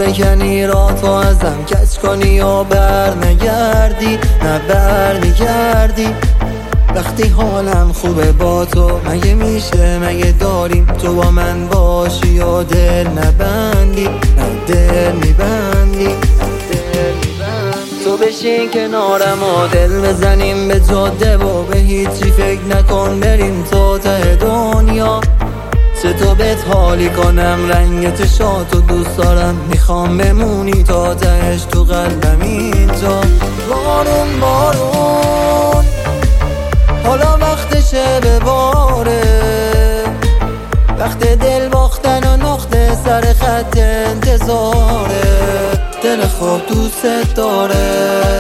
بکنی راه تو ازم کج کنی و بر نگردی، نه بر میگردی. وقتی حالم خوبه با تو مگه میشه، مگه داریم تو با من باشی و دل نبندی، نه دل میبندی. تو بشین کنارم و دل بزنیم به جاده و به هیچی فکر نکن بریم تا ته دنیا. چه تو بهت حالی کنم رنگت شاد و دوست دارم، میخوام بمونی تا تهش تو قلبم اینجا. بارون بارون حالا وقتشه بباره، وقت دل باختن و نقطه سر خط انتظاره. دل خواب دوست داره،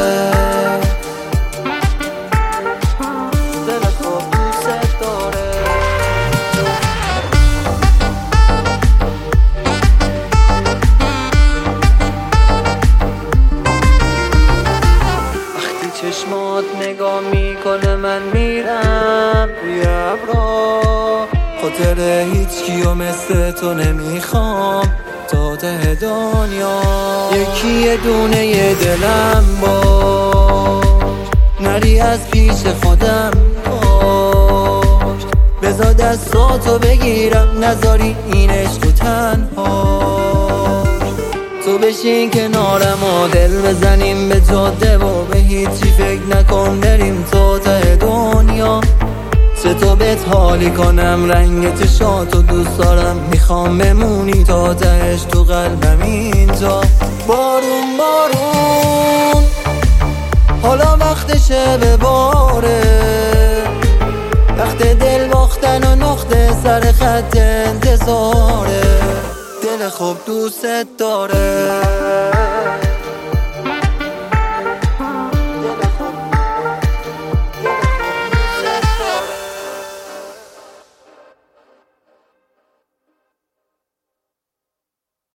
دل خواب دوست داره. وقتی چشمات نگاه میکنه من میرم روی ابرا، خاطر هیچ کیو مثل تو نمیخوام تا ته دنیا. یکی یه دونه یه دلم باش، نری از پیش خودم باش. بذار دستاتو بگیرم نذاری این عشق و تنهاش. تو بشین کنارم و دل بزنیم به جاده و به هیچی فکر نکن بریم تا ته دنیا. چه تو بهت حالی کنم رنگت شاد و دوست دارم، میخوام بمونی تا تهش تو قلبم اینجا. بارون بارون حالا وقتشه بباره، وقت دل باختن و نقطه سر خط انتظاره. دل خوب دوست داره.